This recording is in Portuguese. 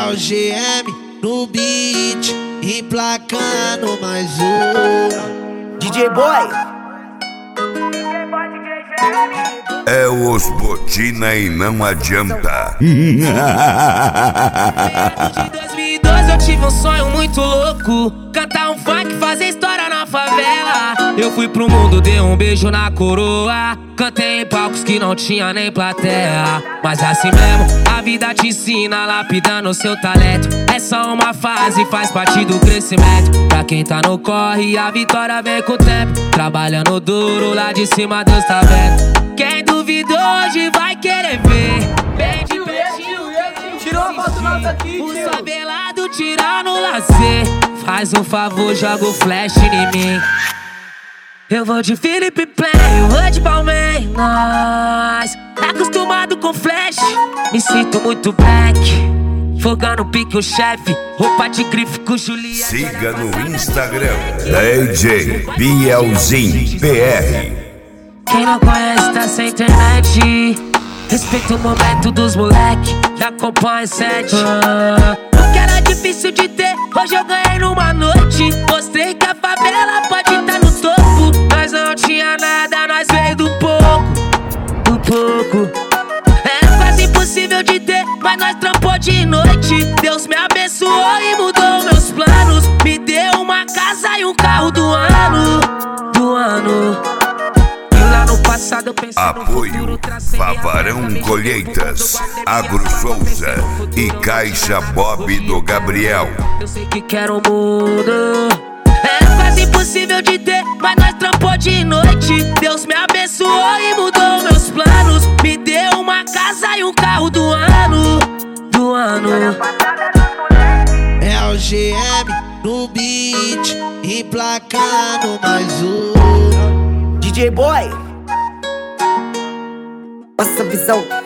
É o GM no beat, emplacando mais um. DJ Boy. É os botina e não adianta. Em 2012 eu tive um sonho muito louco, cantar um funk, fazer história na favela. Eu fui pro mundo, dei um beijo na coroa, cantei em palcos que não tinha nem plateia. Mas assim mesmo, a vida te ensina, lapidando o seu talento. É só uma fase, faz parte do crescimento. Pra quem tá no corre, a vitória vem com o tempo. Trabalhando duro, lá de cima Deus tá vendo. Quem duvidou hoje vai querer ver. Bem de pertinho, Tirou a foto nossa aqui, o tio. sabelado tirando o lazer. Faz um favor, joga o flash em mim. Eu vou de Felipe Play, eu vou de Palmeiras. Acostumado com flash, me sinto muito black. Fogando pique o chefe, roupa de grife com Juliette. Siga no Instagram DJ Bielzinho PR. Quem não conhece tá sem internet. Respeita o momento dos moleque, já acompanha 7. O que era difícil de ter, hoje eu ganhei numa noite. Mostrei que a favela pode estar no topo. Nós não tinha nada, nós veio do pouco. Do pouco. Era quase impossível de ter, mas nós trampou de noite. Deus me abençoou e mudou meus planos. Me deu uma casa e um carro do ano. Do ano. Apoio Favarão Colheitas, Agro Souza e Caixa Bob do Gabriel. Eu sei que quero um mundo. Era quase impossível de ter, mas nós trampou de noite. Deus me abençoou e mudou meus planos. Me deu uma casa e um carro do ano. Do ano. É o GM no beat, emplacando mais um. DJ Boy. Nossa visão.